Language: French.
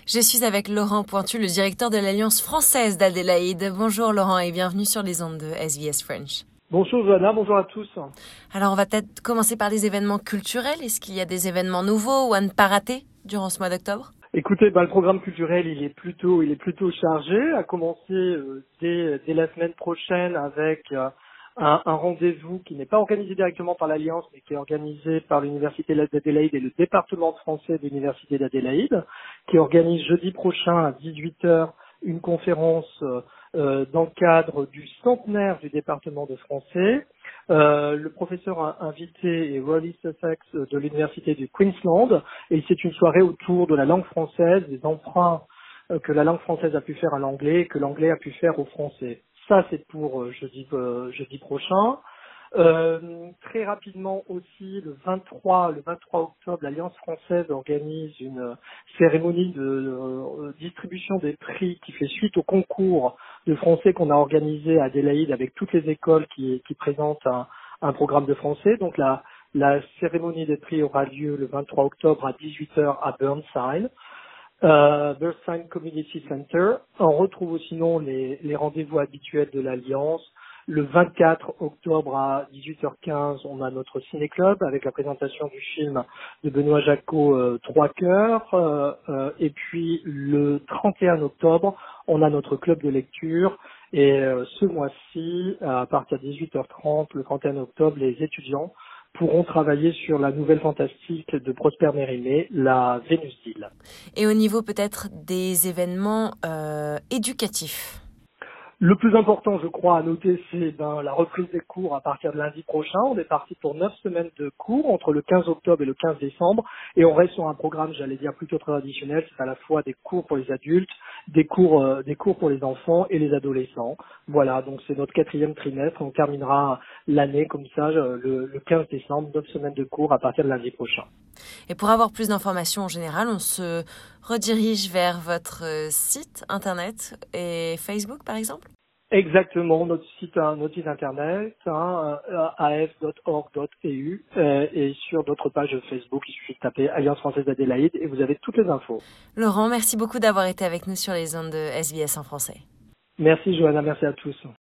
Je suis avec Laurent Pointu, le directeur de l'Alliance française d'Adélaïde. Bonjour Laurent et bienvenue sur les ondes de SBS French. Bonjour Johanna, bonjour à tous. Alors on va peut-être commencer par des événements culturels. Est-ce qu'il y a des événements nouveaux ou à ne pas rater durant ce mois d'octobre? Écoutez, le programme culturel il est plutôt chargé, à commencer dès la semaine prochaine avec un rendez-vous qui n'est pas organisé directement par l'Alliance, mais qui est organisé par l'Université d'Adélaïde et le département de français de l'Université d'Adélaïde, qui organise jeudi prochain à 18h une conférence dans le cadre du centenaire du département de français. Le professeur invité est Rolly Sussex de l'Université du Queensland, et c'est une soirée autour de la langue française, des emprunts que la langue française a pu faire à l'anglais et que l'anglais a pu faire au français. Ça, c'est pour jeudi prochain. Très rapidement aussi, le 23 octobre, l'Alliance française organise une cérémonie de distribution des prix qui fait suite au concours de français qu'on a organisé à Adélaïde avec toutes les écoles qui présentent un programme de français. Donc la cérémonie des prix aura lieu le 23 octobre à 18h à Burnside. Burnside Community Center. On retrouve sinon les rendez-vous habituels de l'Alliance. Le 24 octobre à 18h15, on a notre ciné-club avec la présentation du film de Benoît Jacquot, Trois cœurs. Et puis le 31 octobre, on a notre club de lecture. Et ce mois-ci, à partir de 18h30, le 31 octobre, les étudiants pourront travailler sur la nouvelle fantastique de Prosper Mérimée, la Vénus d'Île. Et au niveau peut-être des événements éducatifs? Le plus important, je crois, à noter, c'est la reprise des cours à partir de lundi prochain. On est parti pour 9 semaines de cours entre le 15 octobre et le 15 décembre. Et on reste sur un programme, j'allais dire, plutôt traditionnel. C'est à la fois des cours pour les adultes, des cours pour les enfants et les adolescents. Voilà, donc c'est notre 4e trimestre. On terminera l'année comme ça, le 15 décembre, 9 semaines de cours à partir de lundi prochain. Et pour avoir plus d'informations en général, on se redirige vers votre site internet et Facebook par exemple? Exactement, notre site internet, af.org.au, et sur d'autres pages Facebook, il suffit de taper Alliance française d'Adélaïde et vous avez toutes les infos. Laurent, merci beaucoup d'avoir été avec nous sur les ondes de SBS en français. Merci Johanna, merci à tous.